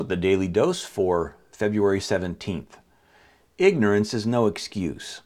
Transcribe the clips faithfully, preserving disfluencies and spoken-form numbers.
The Daily Dose for February seventeenth. Ignorance is no excuse.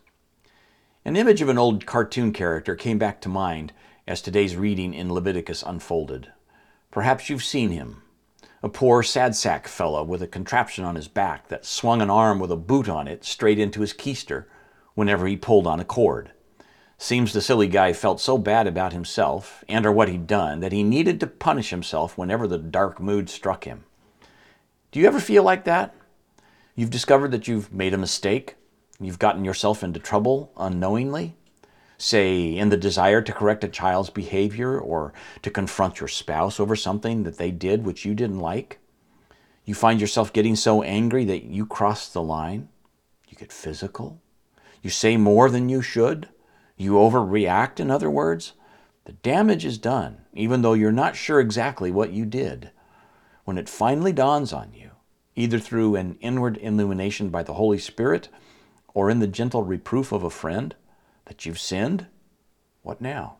An image of an old cartoon character came back to mind as today's reading in Leviticus unfolded. Perhaps you've seen him. A poor sad sack fellow with a contraption on his back that swung an arm with a boot on it straight into his keister whenever he pulled on a cord. Seems the silly guy felt so bad about himself and or what he'd done that he needed to punish himself whenever the dark mood struck him. Do you ever feel like that? You've discovered that you've made a mistake? You've gotten yourself into trouble unknowingly? Say, in the desire to correct a child's behavior or to confront your spouse over something that they did which you didn't like? You find yourself getting so angry that you cross the line? You get physical? You say more than you should? You overreact, in other words? The damage is done, even though you're not sure exactly what you did. When it finally dawns on you, either through an inward illumination by the Holy Spirit or in the gentle reproof of a friend, that you've sinned, what now?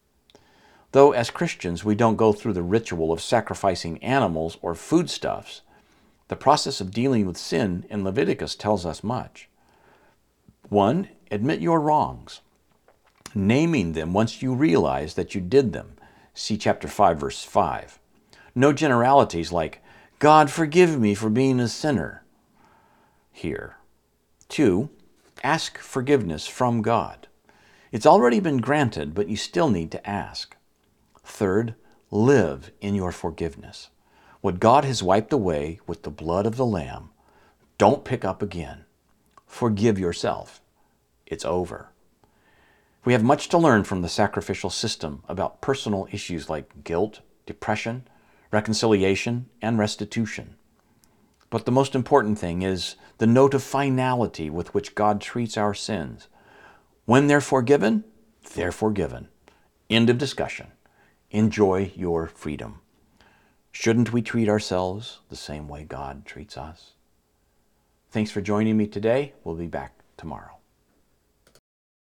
Though as Christians we don't go through the ritual of sacrificing animals or foodstuffs, the process of dealing with sin in Leviticus tells us much. One, admit your wrongs, naming them once you realize that you did them. See chapter five, verse five. No generalities like, God forgive me for being a sinner here. Two, ask forgiveness from God. It's already been granted, but you still need to ask. Third, live in your forgiveness. What God has wiped away with the blood of the Lamb, don't pick up again. Forgive yourself. It's over. We have much to learn from the sacrificial system about personal issues like guilt, depression, reconciliation, and restitution. But the most important thing is the note of finality with which God treats our sins. When they're forgiven, they're forgiven. End of discussion. Enjoy your freedom. Shouldn't we treat ourselves the same way God treats us? Thanks for joining me today. We'll be back tomorrow.